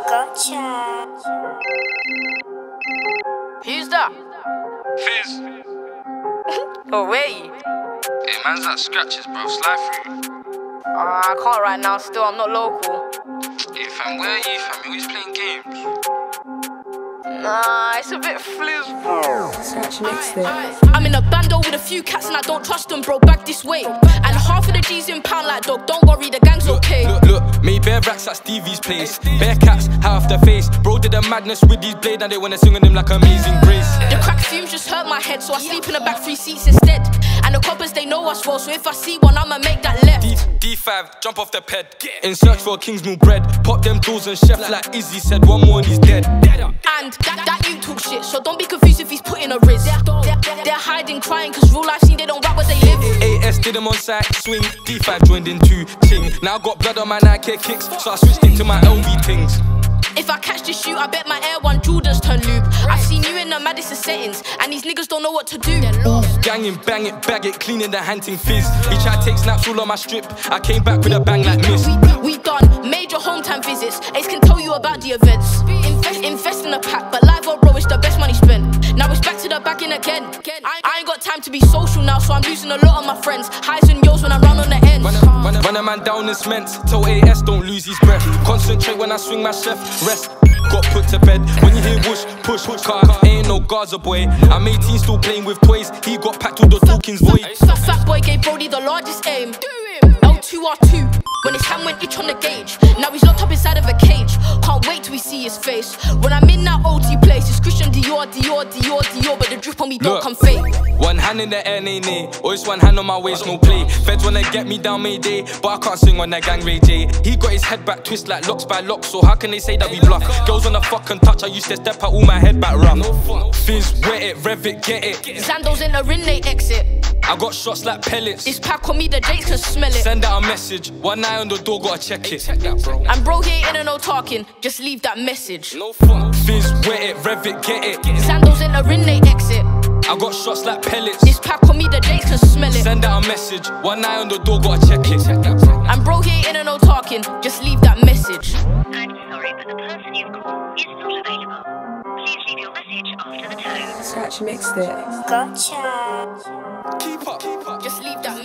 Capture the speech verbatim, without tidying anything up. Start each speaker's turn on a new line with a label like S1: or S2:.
S1: Gotcha.
S2: Who's that?
S3: Fizz.
S2: Oh, wait.
S3: Hey, man's at scratches, bro. Slide through.
S2: Uh, I can't right now, still, I'm not local.
S3: Hey, fam, where are you, fam? You always playing games.
S2: Nah, it's a bit flizz, bro.
S4: Such mixed it.
S5: I'm in a bando with a few cats and I don't trust them, bro. Back this way. And half of the G's in pound like dog. Don't worry, the gang's okay.
S6: Look, look, made bare racks at Stevie's place. Bare cats, half the face. Bro did a madness with these blades and they wanna sing on him like Amazing Grace.
S5: The crack fumes just hurt my head, so I sleep in the back three seats instead. And the coppers, they know us well, so if I see one, I'ma make that left.
S6: D five, jump off the ped. In search for a Kingsmill bread. Pop them doors and chef like Izzy said. One more and he's dead.
S5: And that, that you talk shit, so don't be confused if he's putting a riz. They're, they're, they're hiding, crying, cause real life scene, they don't rap where they live.
S6: A S did him on side, swing. D five joined in two, ting. Now I got blood on my Nike kicks, so I switched it to my L V things.
S5: If I catch this shoot, I bet my Air One Jordans turn lube. I've seen you in the Madison settings, and these niggas don't know what to do.
S6: Ganging, bang it, bag it, cleaning the hunting fizz. He tried to take snaps all on my strip. I came back with a bang like miss.
S5: We, we done major hometown visits. Ace can tell you about the events. Invest, invest in a pack, but live up, bro, it's the best money spent. Now it's back to the back in again. I, I ain't got time to be social now, so I'm losing a lot of my friends. Highs and yours when I run on the ends.
S6: Run a, run a, run a man down is meant. Tell A S don't lose his breath. Concentrate when I swing my chef. Rest. Got put to bed. When you hear whoosh, push, push, car, ain't no Gaza boy. I'm eighteen, still playing with toys. He got packed with the Dawkins void.
S5: Fat, fat boy gave Brody the largest aim. L two R two, when his hand went itch on the gauge. Now he's locked up inside of a cage. Can't wait till we see his face. When I'm in that O T place, it's Christian Dior, Dior, Dior, Dior. But the drip on me don't
S6: Look,
S5: come fake.
S6: One hand in the air, nay, nay. Always one hand on my waist, no play. Feds wanna get me down Mayday, but I can't swing on that gang Ray J. He got his head back twist like locks by locks, so how can they say that we bluff? Girls on the fucking touch, I used to step out all my head back rough. Fizz, wet it, rev it, get it.
S5: Zandos in the ring, they exit.
S6: I got shots like pellets.
S5: This pack on me, the Jakes can smell it.
S6: Send out a message, one eye on the door, gotta check it.
S5: And bro, he ain't in no talking, just leave that message.
S6: No fuck. Fizz, wet it, rev it, get it.
S5: Zandos in the ring, they exit.
S6: I got shots like pellets.
S5: This pack on me, the Jakes can smell it.
S6: Send out a message, one eye on the door, gotta check it.
S5: And bro, he ain't in no talking, just leave that message.
S1: I'm sorry, but the person you've called is not available. Please leave your message after the tone.
S4: Such mixed it.
S1: Gotcha.
S6: Keep up, keep up.
S5: Just leave that